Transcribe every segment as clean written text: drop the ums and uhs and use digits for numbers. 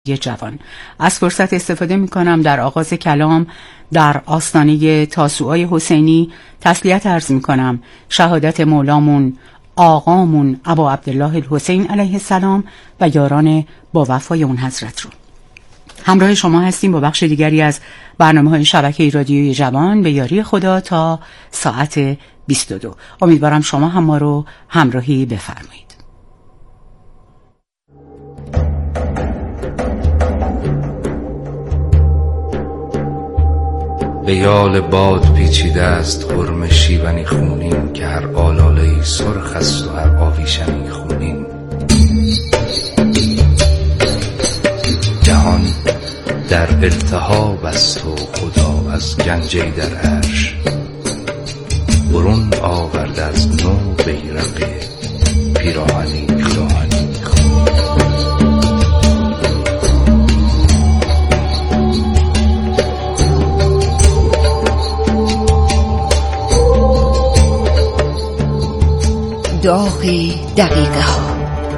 جوان. از فرصت استفاده می کنم در آغاز کلام در آستانه تاسوعای حسینی تسلیت عرض می کنم شهادت مولامون آقامون ابا عبدالله الحسین علیه السلام و یاران با وفای اون حضرت رو. همراه شما هستیم با بخش دیگری از برنامه‌های شبکه رادیوی جوان به یاری خدا تا ساعت 22. امیدوارم شما هم ما رو همراهی بفرمایید. به یال باد پیچیده است خرم شیونی خونین که هر آلاله‌ای سرخ است و هر آویشنی خونین. جهان در التهاب است و خدا از گنجی در عرش برون آورده از نو بیرق پیراهنی داغ دقیقه ها.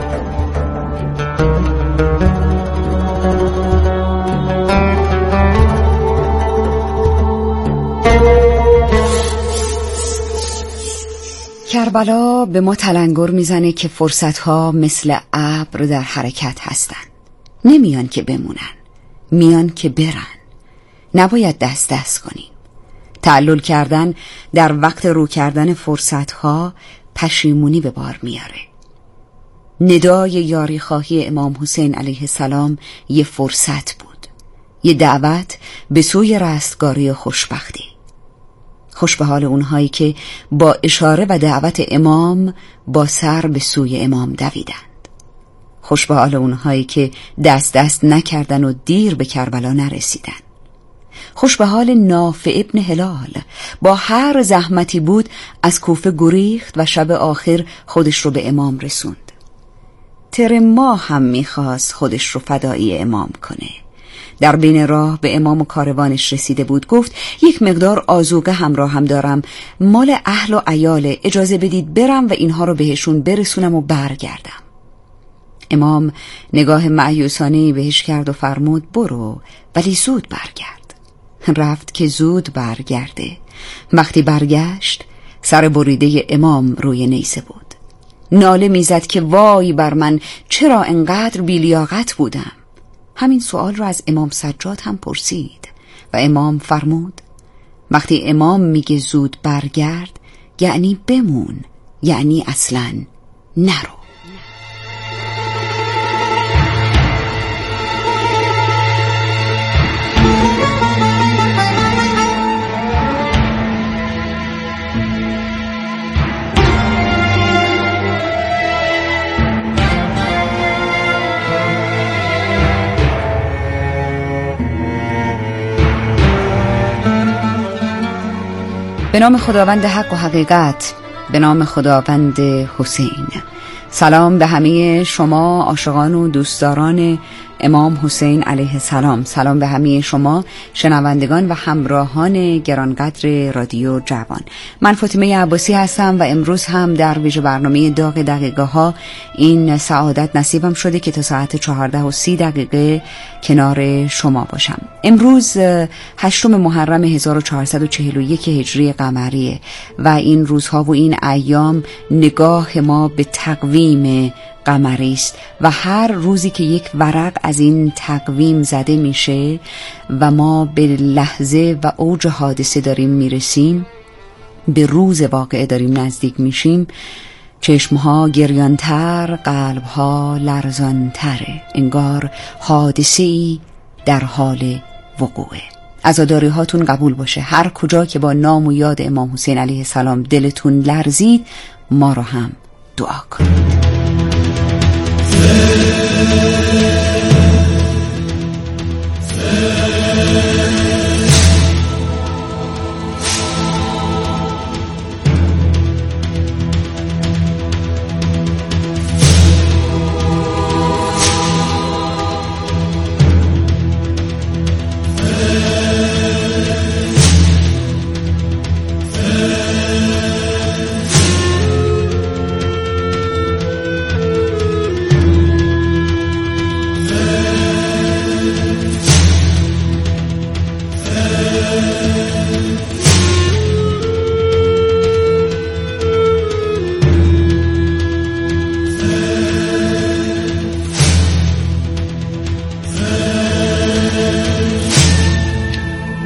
کربلا به ما تلنگر میزنه که فرصتها مثل ابر در حرکت هستن. نمیان که بمونن، میان که برن. نباید دست کنیم. تعلل کردن در وقت رو کردن فرصتها پشیمونی به بار میاره. ندای یاری خواهی امام حسین علیه السلام یه فرصت بود، یه دعوت به سوی رستگاری و خوشبختی. خوش به حال اونهایی که با اشاره و دعوت امام با سر به سوی امام دویدند. خوش به حال اونهایی که دست نکردن و دیر به کربلا نرسیدن. خوش به حال نافع ابن هلال، با هر زحمتی بود از کوفه گریخت و شب آخر خودش رو به امام رسوند. ترما هم میخواست خودش رو فدایی امام کنه. در بین راه به امام و کاروانش رسیده بود. گفت یک مقدار آذوقه همراه هم دارم، مال اهل و عیاله، اجازه بدید برم و اینها رو بهشون برسونم و برگردم. امام نگاه مأیوسانه‌ای بهش کرد و فرمود برو، ولی زود برگرد. رفت که زود برگرده. وقتی برگشت سر بریده امام روی نیزه بود. ناله میزد که وای بر من، چرا انقدر بی‌لیاقت بودم. همین سوال رو از امام سجاد هم پرسید و امام فرمود وقتی امام میگه زود برگرد یعنی بمون، یعنی اصلاً نرو. به نام خداوند حق و حقیقت، به نام خداوند حسین. سلام به همه شما عاشقان و دوستداران امام حسین علیه السلام. سلام به همه شما شنوندگان و همراهان گرانقدر رادیو جوان. من فاطمه عباسی هستم و امروز هم در ویژه برنامه داغ دقیقه ها این سعادت نصیبم شده که تا ساعت 14:30 کنار شما باشم. امروز 8 محرم 1441 هجری قمریه و این روزها و این ایام نگاه ما به تقویم قمری است و هر روزی که یک ورق از این تقویم زده میشه و ما به لحظه و اوج حادثه داریم میرسیم، به روز واقعه داریم نزدیک میشیم، چشمها گریانتر، قلبها لرزانتره، انگار حادثه‌ای در حال وقوعه. عزاداری هاتون قبول باشه. هر کجا که با نام و یاد امام حسین علیه السلام دلتون لرزید، ما رو هم دعا کنید.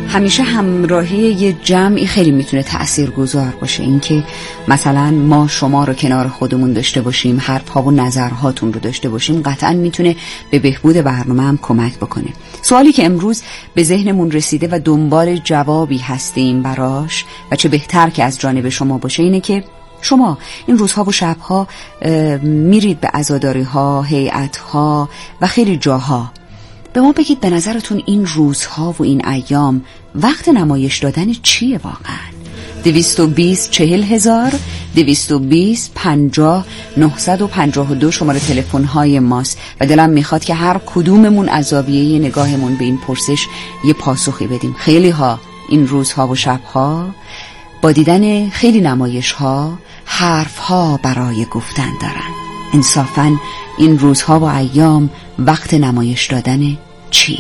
همیشه همراهی یه جمعی خیلی میتونه تأثیرگذار باشه. اینکه مثلا ما شما رو کنار خودمون داشته باشیم، حرف‌ها و نظرهاتون رو داشته باشیم، قطعا میتونه به بهبود برنامه هم کمک بکنه. سوالی که امروز به ذهنمون رسیده و دنبال جوابی هستیم براش و چه بهتر که از جانب شما باشه اینه که شما این روزها و شبها میرید به عزاداری‌ها، هیئت‌ها و خیلی جاها. به ما بگید به نظرتون این روزها و این ایام وقت نمایش دادن چیه واقعا؟ 220 40,000 220 50 952 شماره تلفن های ماست و دلم میخواد که هر کدوممون از زاویه نگاهمون به این پرسش یه پاسخی بدیم. خیلی ها این روزها و شبها با دیدن خیلی نمایش ها حرف ها برای گفتن دارن. انصافاً این روزها و ایام وقت نمایش دادن چیه؟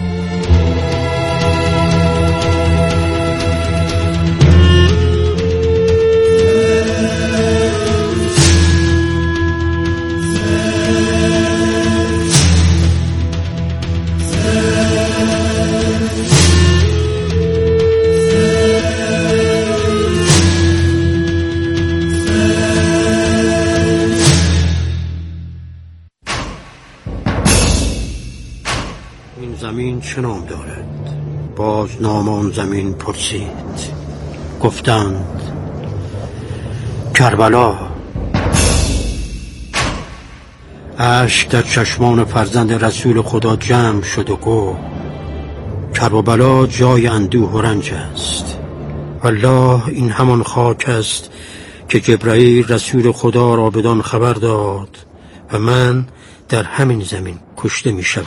زمین چه نام دارد؟ باز نام آن زمین پرسید، گفتند کربلا. اشک در چشمان فرزند رسول خدا جمع شد و گفت کربلا جای اندوه و رنج است. والله این همان خاک است که جبرائیل رسول خدا را بدان خبر داد و من در همین زمین کشته می شدم.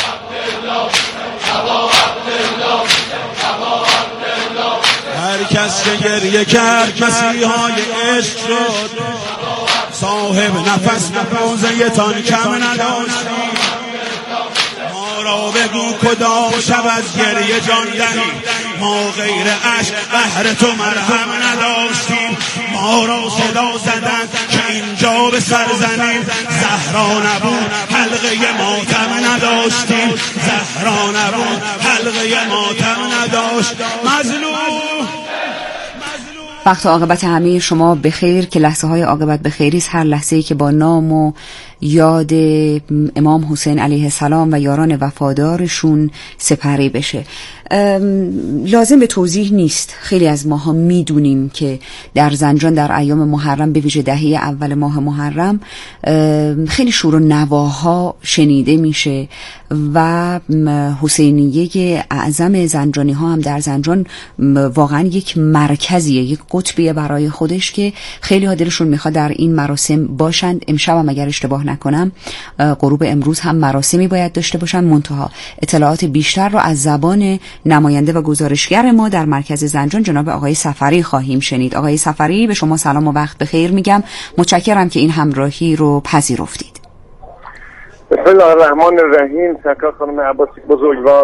هر کس که گریه کرد مسیحای عشق شد، صاحب نفس به روزه تان کم نداشتیم. ما را بگو کدام شب از گریه جان دهی، ما غیر عشق بهر تو مرهم نداشتیم. ما را صدا زدن که اینجا به سر زنیم، زهرا نبود حلقه ماتم نداشتیم. زهرا نبود حلقه ماتم نداشت. مظلوم وقت عاقبت همه شما بخیر، که لحظه های عاقبت بخیری هر لحظه‌ای که با نام و یاد امام حسین علیه السلام و یاران وفادارشون سپری بشه. لازم به توضیح نیست، خیلی از ماها میدونیم که در زنجان در ایام محرم، به ویژه دهه اول ماه محرم، خیلی شور و نواها شنیده میشه و حسینیه اعظم زنجانی ها هم در زنجان واقعا یک مرکزیه، یک قطبیه برای خودش که خیلی ها دلشون میخواد در این مراسم باشند. امشب هم اگر اشتباه نکنم غروب امروز هم مراسمی باید داشته باشن، منتها اطلاعات بیشتر رو از زبان نماینده و گزارشگر ما در مرکز زنجان جناب آقای صفری خواهیم شنید. آقای صفری، به شما سلام و وقت بخیر میگم. متشکرم که این همراهی رو پذیرفتید. بسم الله الرحمن الرحیم. سرکار خانم عباسی بزرگوار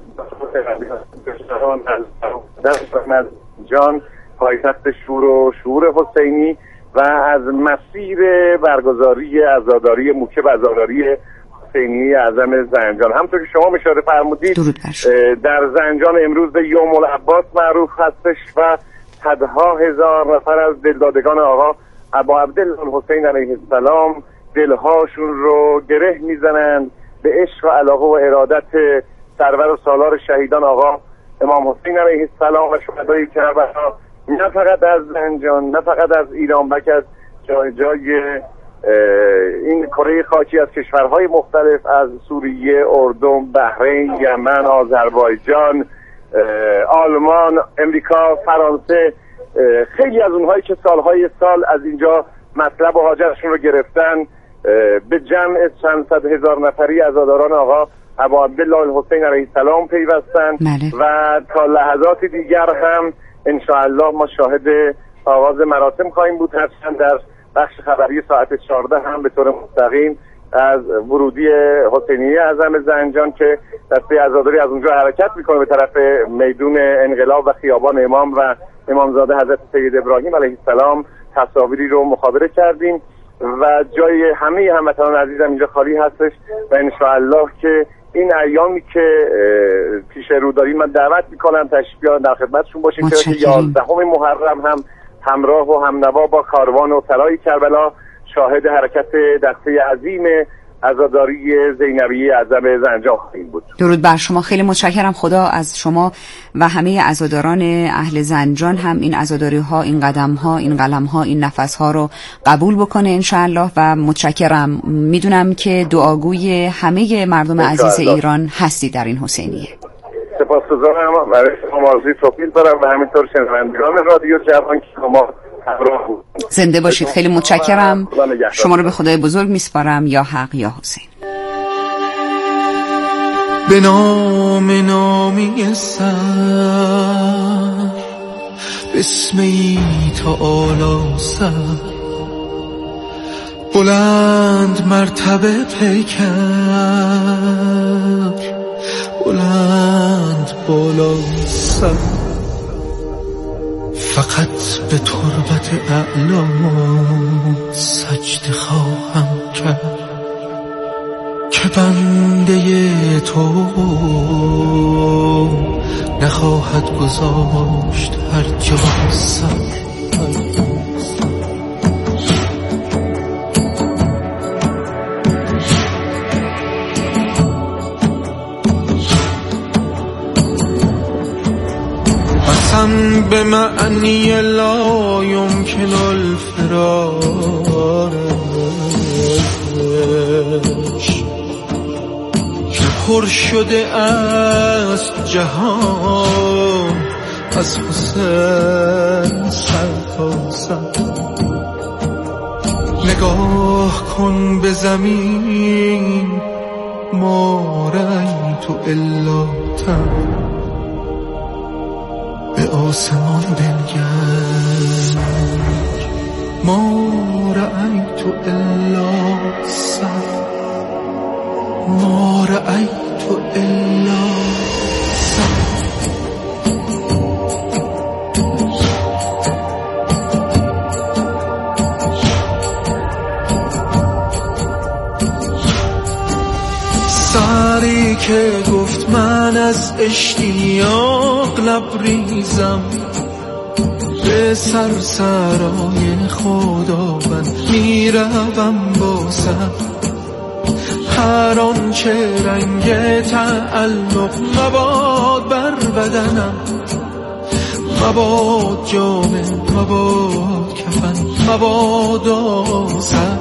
از جان پایتخت شور حسینی و از مسیر برگزاری عزاداری موکب عزاداری حسینی اعظم زنجان. همونطور که شما اشاره فرمودید در زنجان امروز به یوم العباس معروف هستش و صدها هزار نفر از دلدادگان آقا ابا عبدالله الحسین علیه السلام دلهاشون رو گره میزنند به عشق و علاقه و ارادت سرور و سالار شهیدان آقا امام حسین علیه السلام و شهدای کربلا، نه فقط از زنجان، نه فقط از ایران، بلکه از جای این کره خاکی، از کشورهای مختلف، از سوریه، اردن، بحرین، یمن، آذربایجان، آلمان، امریکا، فرانسه، خیلی از اونهایی که سالهای سال از اینجا مطلب و حاجتشون رو گرفتن به جمع چند صد هزار نفری عزاداران آقا ابا عبدالله الحسین علیه السلام پیوستن و تا لحظات دیگر هم انشاءالله ما شاهد آغاز مراسم خواهیم بود. هرچند در بخش خبری ساعت 14 هم به طور مستقیم از ورودی حسینیه اعظم زنجان که دسته عزاداری از اونجا حرکت میکنه به طرف میدون انقلاب و خیابان امام و امامزاده حضرت سید ابراهیم علیه السلام تصاویری رو مخابره کردیم و جای همه هموطنان عزیزم اینجا خالی هستش و انشاءالله که این ایامی که پیش رو داریم من دعوت میکنم تشریف بیارن در خدمتشون باشیم که 11 محرم هم همراه و همنوا با کاروان و سرای کربلا شاهد حرکت دسته عظیم عزاداری زینبیه اعظم زنجان خواهیم بود. درود بر شما، خیلی متشکرم. خدا از شما و همه عزاداران اهل زنجان هم این عزاداری ها، این قدم ها، این قلم ها، این نفس ها رو قبول بکنه انشاءالله و متشکرم. میدونم که دعاگوی همه مردم عزیز ایران هستی در این حسینیه. سپاسگزارم. برای شما آرزوی توفیق دارم و همینطور شنوندگان رادیو جوان که شما زنده باشید. خیلی متشکرم. شما رو به خدای بزرگ میسپارم. یا حق یا حسین. به نام نامی سر بسمی تعالی سر بلند مرتبه پیکر بلند بالا سر فقط به تربت اعلا سجده خواهم کرد که بنده تو نخواهد گذاشت هر جا سر. به معنی لا یمکن الفرارش که پر شده است جهان از حسین سر تا سر. نگاه کن به زمین ما رأیت الا تر به آسمان بنگر ما رأیت الا سر ما رأیت الا سر. سری که گفت من از اشتیاق لبریزم به سرسرای خداوند میروم بازم هر آنچه رنگ تعلق مباد بر بدنم مباد جامه مباد کفن مباد آزد.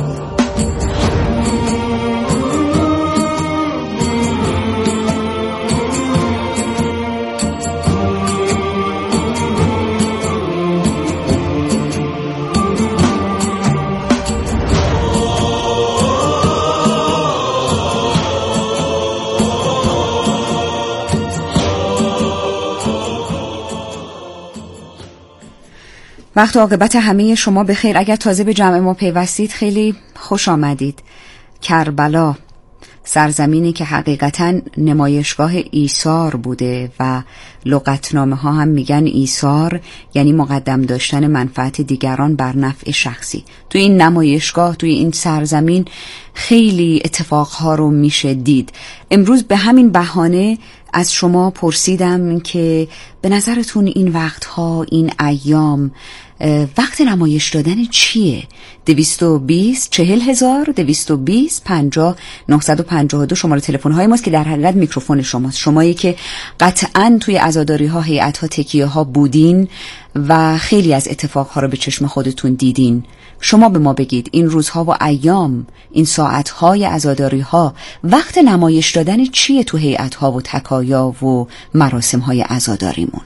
وقت عاقبت همه شما بخیر. اگر تازه به جمع ما پیوستید خیلی خوش آمدید. کربلا، سرزمینی که حقیقتاً نمایشگاه ایثار بوده و لغتنامه ها هم میگن ایثار یعنی مقدم داشتن منفعت دیگران بر نفع شخصی. توی این نمایشگاه، توی این سرزمین خیلی اتفاقها رو میشه دید. امروز به همین بهانه از شما پرسیدم که به نظرتون این وقتها، این ایام وقت نمایش دادن چیه؟ 220 40,000 220 50 952 شماره تلفن های ماست که در حقیقت میکروفون شماست. شمایی که قطعاً توی عزاداری ها، هیئت ها، تکیه ها بودین و خیلی از اتفاق ها رو به چشم خودتون دیدین. شما به ما بگید این روزها و ایام، این ساعت های عزاداری ها وقت نمایش دادن چیه تو هیئت ها و تکایا و مراسم های عزاداریمون؟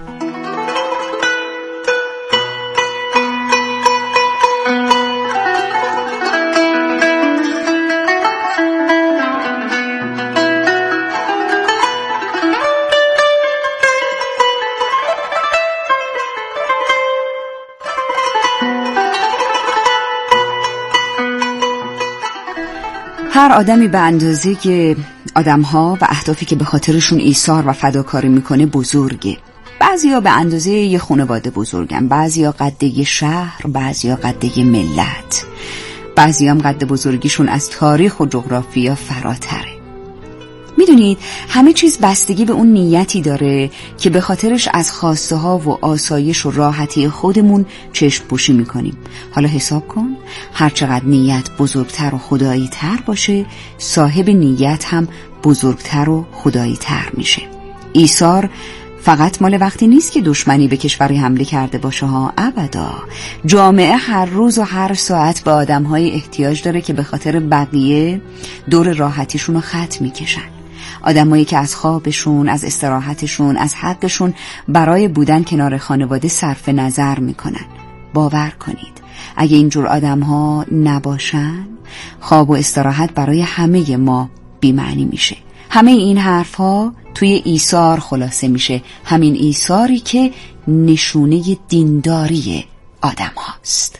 هر آدمی به اندازه که آدم‌ها و اهدافی که به خاطرشون ایثار و فداکاری میکنه بزرگه. بعضیا به اندازه یه خانواده بزرگن، بعضیا قد یه شهر، بعضیا قد یه ملت، بعضیا هم قد بزرگیشون از تاریخ و جغرافیا فراتره. میدونید همه چیز بستگی به اون نیتی داره که به خاطرش از خواسته ها و آسایش و راحتی خودمون چشم پوشی میکنیم. حالا حساب کن، هر چقدر نیت بزرگتر و خدایی تر باشه، صاحب نیت هم بزرگتر و خدایی تر میشه. ایثار فقط مال وقتی نیست که دشمنی به کشوری حمله کرده باشه ها، ابدا. جامعه هر روز و هر ساعت به آدم‌های احتیاج داره که به خاطر بقیه دور راحتیشون رو خط میکشن. آدمایی که از خوابشون، از استراحتشون، از حقشون برای بودن کنار خانواده صرف نظر میکنن. باور کنید اگه اینجور آدم‌ها نباشن، خواب و استراحت برای همه ما بی‌معنی میشه. همه این حرف‌ها توی ایثار خلاصه میشه، همین ایثاری که نشونه دینداری آدم هاست.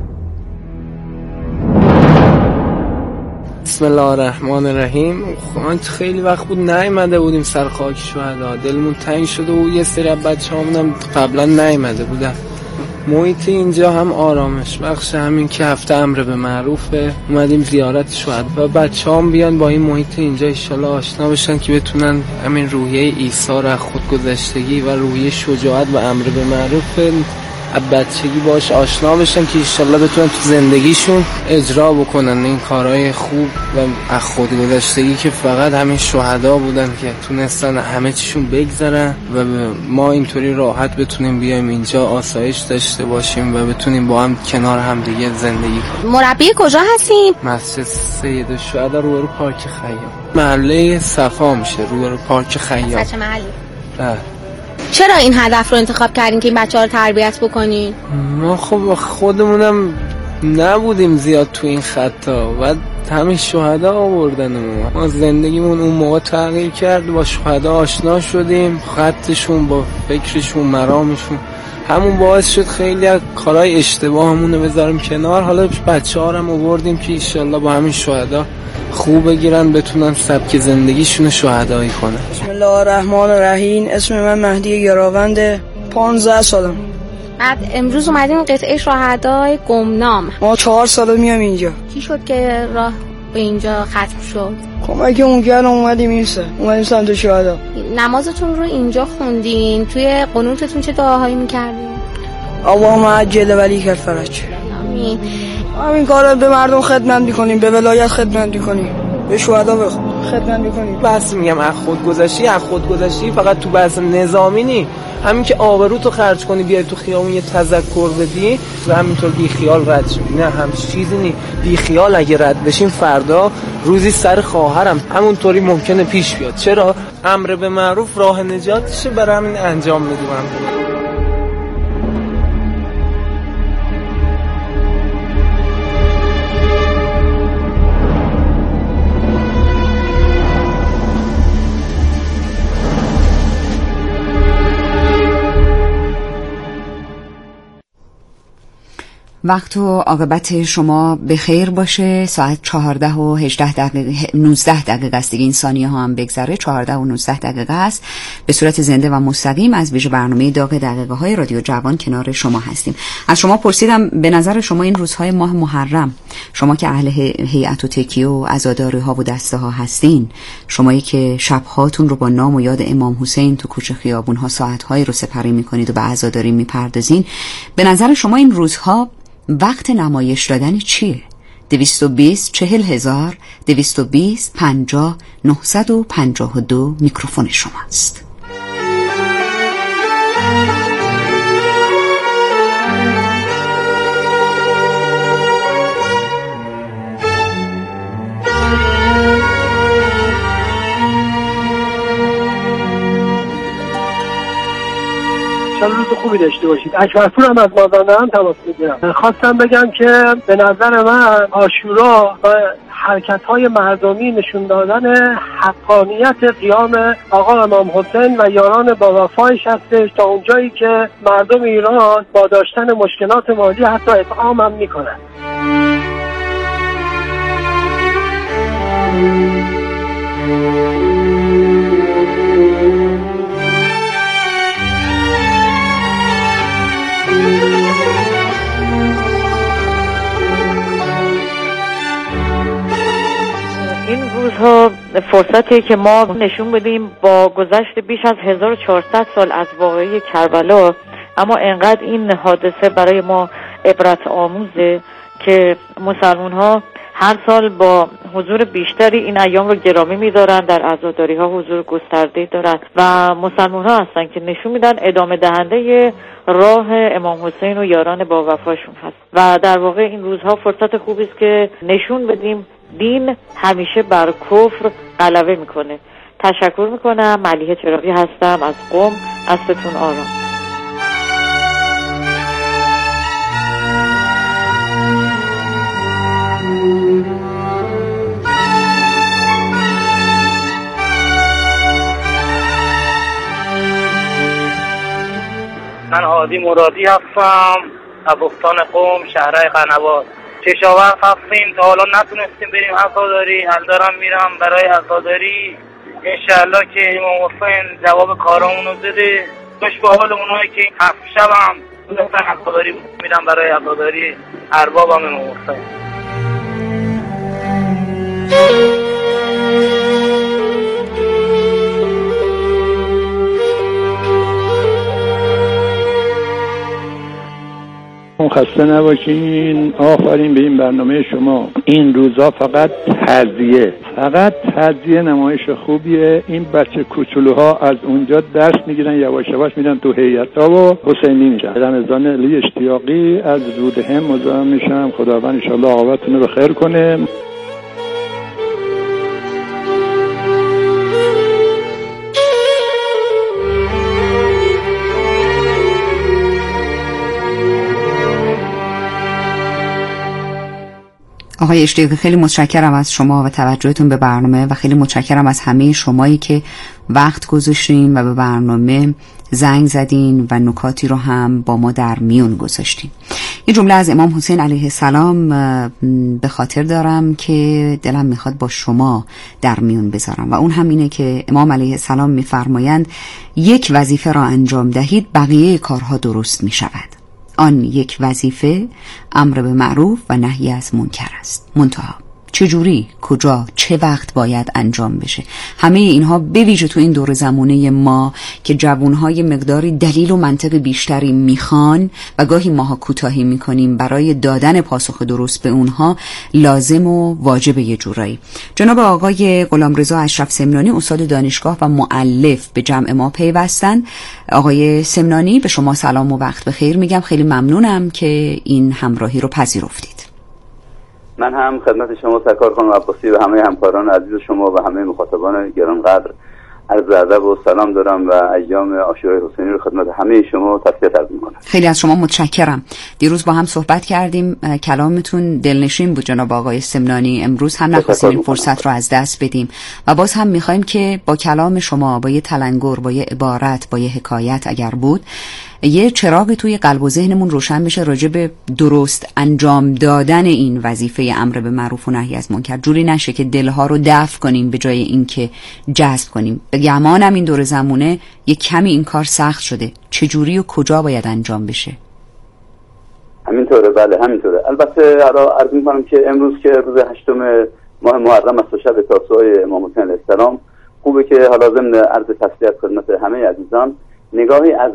بسم الله الرحمن الرحیم. ما خیلی وقت بود نیامده بودیم سر خاک شهدا، دلمون تنگ شده و یه سری از بچه‌هامون هم قبلا نیامده بودن. محیط اینجا هم آرامش بخش، همین که هفته امر به معروفه، اومدیم زیارت شهدا و بچه‌هام بیان با این محیط اینجا ان شاءالله آشنا بشن که بتونن همین روحیه ایثار، خودگذشتگی و روحیه شجاعت و امر به معروف بچگی باش آشنا بشن که انشالله بتونن تو زندگیشون اجرا بکنن این کارهای خوب و خودگذشتگی که فقط همین شهدا بودن که تونستن همه چیشون بگذرن و ما اینطوری راحت بتونیم بیایم اینجا آسایش داشته باشیم و بتونیم با هم کنار هم دیگه زندگی کنیم. مربی کجا هستیم؟ مسجد سید الشهدا رو پارک خیام، محله صفا میشه، رو پارک خیام. چه محلی؟ چرا این هدف رو انتخاب کردین که این بچه‌ها رو تربیت بکنین؟ ما خب خودمونم نبودیم زیاد تو این خطا و همین شهدا آوردن ما زندگیمون اون موقع تغییر کرد، با شهدا آشنا شدیم، خطشون با فکرشون مرامشون همون باعث شد خیلی از کارهای اشتباهمون رو بذاریم کنار. حالا بچه‌ها رو هم آوردیم که انشالله با همین شهدا خوب بگیرن، بتونن سبک زندگیشون شهدایی کنن. بسم الله الرحمن الرحیم. اسم من مهدی گراوند، 15 سالم. بعد امروز اومدیم قطعه شهدای گمنام. ما 4 ساله میام اینجا. چی شد که راه به اینجا ختم شد؟ کمک اون گرم اومدیم سمت شهدا. نمازتون رو اینجا خوندین، توی قنوتتون چه دعاهایی میکردین؟ اللهم عجل ولیک الفرج. آمین. همین کارا به مردم خدمت میکنیم، به ولایت خدمت میکنیم، به شهدا خدمت میکنیم. بس میگم از خودگذشتی فقط تو بحث نظامی نی، همین که آبروتو خرج کنی بیای تو خیابون یه تذکر بدی و همینطور بی خیال رد شی، نه همچین چیزی نی. بی خیال اگه رد بشیم فردا روزی سر خواهرم همونطوری ممکنه پیش بیاد. چرا؟ امر به معروف راه نجاتشه، برای همین انجام میدیم. وقت و عاقبت شما به خیر باشه. ساعت 14 و 18 دقیقه 19 دقیقه است دیگه، این ثانیه ها هم بگذره. 14 و 19 دقیقه است. به صورت زنده و مستقیم از ویژه برنامه داغ دقیقه های رادیو جوان کنار شما هستیم. از شما پرسیدم به نظر شما این روزهای ماه محرم، شما که اهل هیئت و تکیه و عزاداری ها و دسته ها هستین، شمایی که شبهاتون رو با نام و یاد امام حسین تو کوچه خیابون ها ساعت‌هایی رو سپری می‌کنید و به عزاداری می‌پردازین، به نظر شما این روزها وقت نمایش دادن چیه؟ 220 40000 220 50 952 میکروفون شماست. روز خوبی داشته باشید. اکبرپور هم از مازندران تماس میگیرم. خواستم بگم که به نظر من عاشورا و حرکت‌های مردمی نشون دادن حقانیت قیام آقا امام حسین و یاران با وفایش هستش، تا اونجایی که مردم ایران با داشتن مشکلات مالی حتی اطعام هم میکنن. این روزها فرصتی که ما نشون بدیم با گذشت بیش از 1400 سال از واقعه کربلا، اما انقدر این حادثه برای ما عبرت آموزه که مسلمان ها هر سال با حضور بیشتری این ایام رو گرامی می‌دارن، در عزاداری ها حضور گسترده دارن و مسلمان ها هستن که نشون میدن ادامه دهنده راه امام حسین و یاران با وفاشون هست و در واقع این روزها فرصت خوبی است که نشون بدیم دین همیشه بر کفر غلبه میکنه. تشکر میکنم. ملیحه چراغی هستم از قم. عصرتون آرام. من هادی مرادی هستم از استان قم، شهرهای قنوات. کشاورز هستیم، تا حالا نتونستیم بریم عزاداری، حال دارم میرم برای عزاداری. انشالله که امام حسین جواب کارامونو بده. خوش به حال اونایی که 7 شب هم تونستن عزاداری میرم برای عزاداری اربابم امام حسین. خسته نباشین. آفرین به این برنامه شما. این روزا فقط تعزیه نمایش خوبیه. این بچه کوچولوها از اونجا درس میگیرن، یواش یواش میرن تو هیئت‌ها و حسینی میشن. رمضان علی اشتیاقی از رودهم مزاحم میشم. خداوند ان شاءالله عاقبتتون رو بخیر کنه. آقای اشتیاقی خیلی متشکرم از شما و توجهتون به برنامه و خیلی متشکرم از همه شمایی که وقت گذاشتین و به برنامه زنگ زدین و نکاتی رو هم با ما در میون گذاشتین. یه جمله از امام حسین علیه السلام به خاطر دارم که دلم میخواد با شما در میون بذارم و اون هم اینه که امام علیه السلام میفرمایند یک وظیفه را انجام دهید بقیه کارها درست میشود. آن یک وظیفه امر به معروف و نهی از منکر است. منتها چجوری، کجا، چه وقت باید انجام بشه؟ همه اینها به ویژه تو این دور زمانه ما که جوانهای مقداری دلیل و منطق بیشتری میخوان و گاهی ماها کوتاهی میکنیم برای دادن پاسخ درست به اونها، لازم و واجب یه جورایی. جناب آقای غلامرضا اشرف سمنانی استاد دانشگاه و مؤلف به جمع ما پیوستن. آقای سمنانی به شما سلام و وقت بخیر میگم. خیلی ممنونم که این همراهی رو پذیرفتید. من هم خدمت شما سرکار خانم عباسی و همه همکاران عزیز شما و همه مخاطبان گرانقدر عرض ادب و سلام دارم و ایام عاشورای حسینی رو خدمت همه شما تسلیت عرض می‌کنم. خیلی از شما متشکرم. دیروز با هم صحبت کردیم، کلامتون دلنشین بود جناب آقای سمنانی. امروز هم نخواستیم فرصت رو از دست بدیم و باز هم می‌خوایم که با کلام شما، با یه تلنگر، با یه عبارت، با یه حکایت اگر بود، یه چراغ توی قلب و ذهنمون روشن بشه راجع به درست انجام دادن این وظیفه امر به معروف و نهی از منکر. جوری نشه که دلها رو دفع کنیم به جای اینکه جذب کنیم. به گمانم این دور زمونه یه کمی این کار سخت شده. چجوری و کجا باید انجام بشه؟ همینطوره. بله همینطوره. البته عرض می‌کنم که امروز که روز 8 ماه محرم است و شب تاسوعای امام حسین علیه السلام، خوبه که حالا ضمن عرض تسلیت خدمت همه عزیزان نگاهی از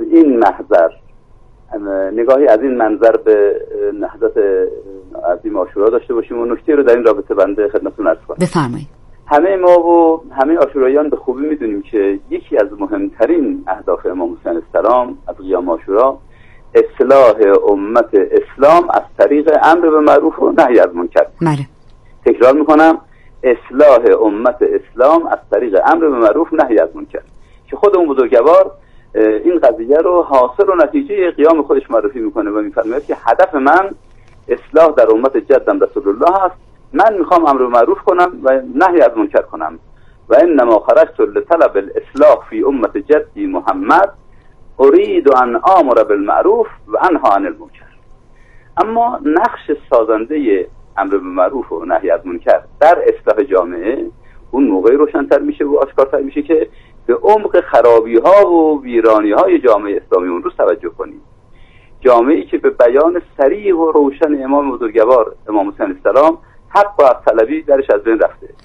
این منظر به نهضت عظیم عاشورا داشته باشیم و نکته رو در این رابطه بنده خدمتتون عرض کنم. بفرمایید. همه ما و همه عاشوراییان به خوبی میدونیم که یکی از مهمترین اهداف امام حسین علیه السلام از قیام عاشورا اصلاح امت اسلام از طریق امر به معروف و نهی از منکر. بله. تکرار میکنم، اصلاح امت اسلام از طریق امر به معروف و نهی از منکر، که خود اون بزرگوار این قضیه رو حاصل و نتیجه قیام خودش معرفی میکنه و میفرماید که هدف من اصلاح در امت جدم رسول الله است. من میخوام امر به معروف کنم و نهی از منکر کنم و انما خرجت لطلب الاصلاح فی امت جدی محمد اريد ان آمر بالمعروف و انها عن المنکر. اما نقش سازنده امر به معروف و نهی از منکر در اصلاح جامعه اون موقعی روشن‌تر میشه و آشکارتر میشه که به عمق خرابی‌ها و ویرانی‌های جامعه اسلامی اون روز توجه کنیم. جامعه‌ای که به بیان صریح و روشن امام بزرگوار امام حسین علیه السلام حق و حق طلبی درش از بین رفته.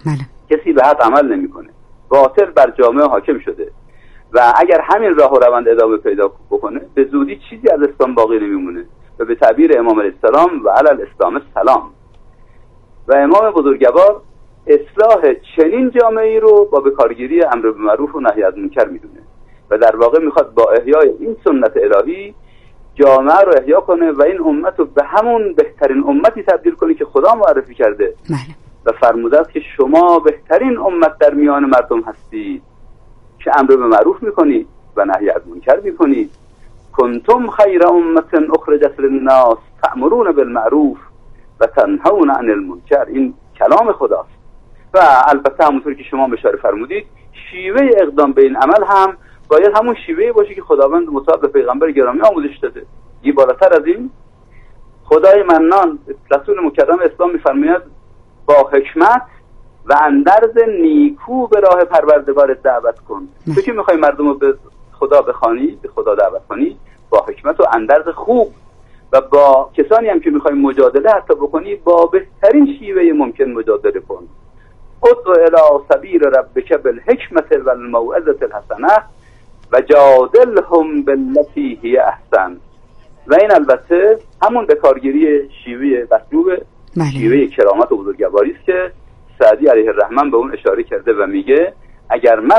کسی به حق عمل نمیکنه، باطل بر جامعه حاکم شده و اگر همین راه و روند ادامه پیدا بکنه به زودی چیزی از اسلام باقی نمیمونه و به تعبیر امام علیه السلام و علی الاسلام السلام. و امام بزرگوار اصلاح چنین جامعه‌ای رو با بکارگیری امر بالمعروف و نهی از منکر میدونه و در واقع میخواد با احیای این سنت الهی جامعه رو احیا کنه و این امت رو به همون بهترین امتی تبدیل کنه که خدا معرفی کرده و فرموده است که شما بهترین امت در میان مردم هستید که امر به معروف میکنید و نهی از منکر میکنید. کنتم خیر امت اخرجت للناس تأمرون بالمعروف و تنهون عن المنکر. این کلام خداست و البته همونطور که شما اشاره فرمودید شیوه اقدام به این عمل هم باید همون شیوه باشه که خداوند مطابق به پیغمبر گرامی آموزش داده. یه بالاتر از این خدای منان رسول مکرم اسلام میفرماید با حکمت و اندرز نیکو به راه پروردگار دعوت کن. تو که میخوای مردم رو به خدا بخوانی، به خدا دعوت کنی، با حکمت و اندرز خوب و با کسانی هم که میخوای مجادله حتی بکنی با بهترین شیوه ممکن مجادله کن. ادع الی سبیل ربک بالحکمت و الموعظة الحسنه و جادلهم بالتی هی احسن. و این البته همون به کارگیری شیوه مطلوب شیوه کرامت و بزرگواری است که سعدی علیه الرحمن به اون اشاره کرده و میگه اگر من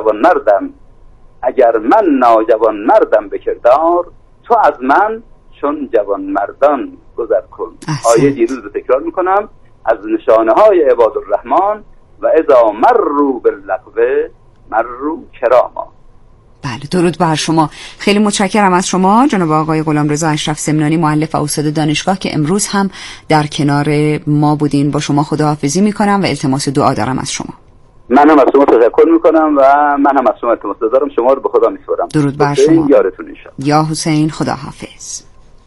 ناجوان مردم به کردار تو از من چون جوان مردان گذر کن. آیه دیروز رو تکرار میکنم از نشانه های عباد الرحمن و اذا مروا باللغو مروا کراما. بله، درود بر شما. خیلی متشکرم از شما جناب آقای غلامرضا اشرف سمنانی، مؤلف و استاد دانشگاه که امروز هم در کنار ما بودین. با شما خداحافظی میکنم و التماس دعا دارم از شما. من هم از شما تشکر میکنم و من هم از شما التماس دارم. شما رو به خدا میسپارم. درود بر شما. یارتون انشاءالله. یا حسین، خداحافظ.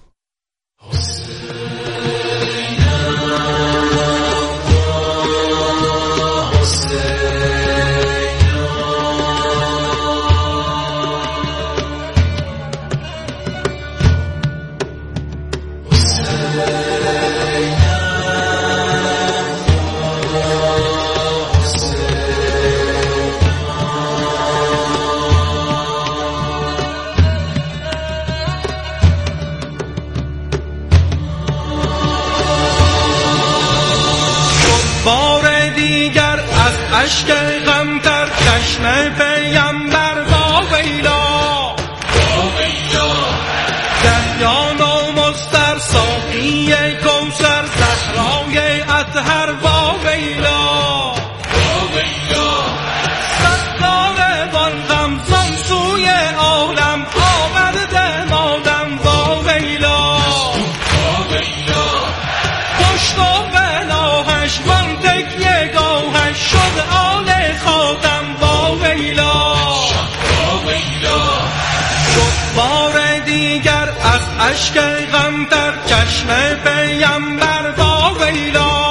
اشک غم در چشم پیامبر با ویلا دریان و مستر ساقی کوثر زهرای اطهر با ویلا ستاره بان غمزان سوی عالم آورده مادم با ویلا پشت و بلاهش من تکیه گاهش شد آل خاتم با ویلا شد بار دیگر از اشک غم در چشم پیامبر با ویلا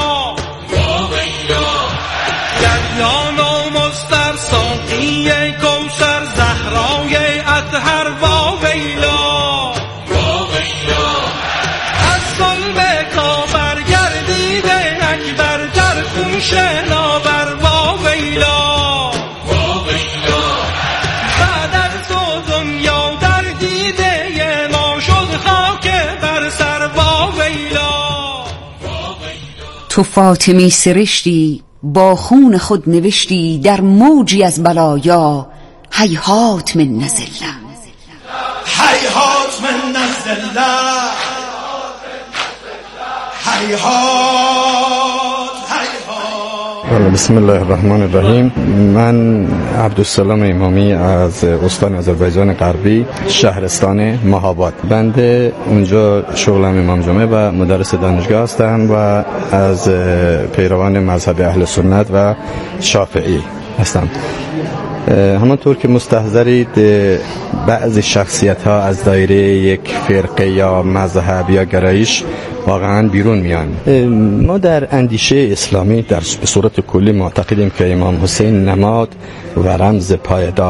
گریان و مستر ساقی کوثر زهرای اطهر با ویلا از ظلم کافر گردیده اکبر در خون شناور با ویلا بعد از تو دنیا در دیده ما شد خاک بر سر با ویلا. تو فاطمی سرشتی با خون خود نوشتی در موجی از بلایا هیهات من نزله هیهات من نزله بسم الله الرحمن الرحیم. من عبدالسلام امامی از استان آذربایجان غربی، شهرستان مهاباد. بنده اونجا شغلم امام جمعه و مدرس دانشگاه هستم و از پیروان مذهب اهل سنت و شافعی هستم. همانطور که مستحضرید بعضی شخصیت ها از دایره یک فرقه یا مذهب یا گرایش واقعا بیرون میان. ما در اندیشه اسلامی به صورت کلی معتقدیم که امام حسین نماد و رمز پایدار